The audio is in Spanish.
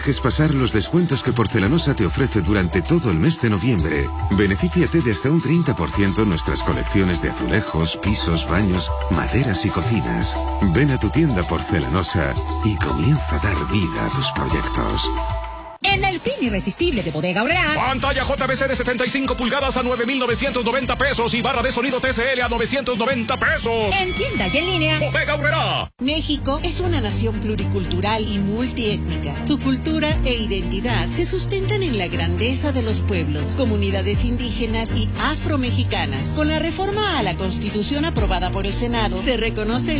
Es pasar los descuentos que Porcelanosa te ofrece durante todo el mes de noviembre. Benefíciate de hasta un 30% en nuestras colecciones de azulejos, pisos, baños, maderas y cocinas. Ven a tu tienda Porcelanosa y comienza a dar vida a tus proyectos. En el fin irresistible de Bodega Aurrerá. Pantalla JVC de 75 pulgadas a 9,990 pesos y barra de sonido TCL a 990 pesos. En tienda y en línea. Bodega Aurrerá. México es una nación pluricultural y multiétnica. Su cultura e identidad se sustentan en la grandeza de los pueblos, comunidades indígenas y afromexicanas. Con la reforma a la Constitución aprobada por el Senado, se reconoce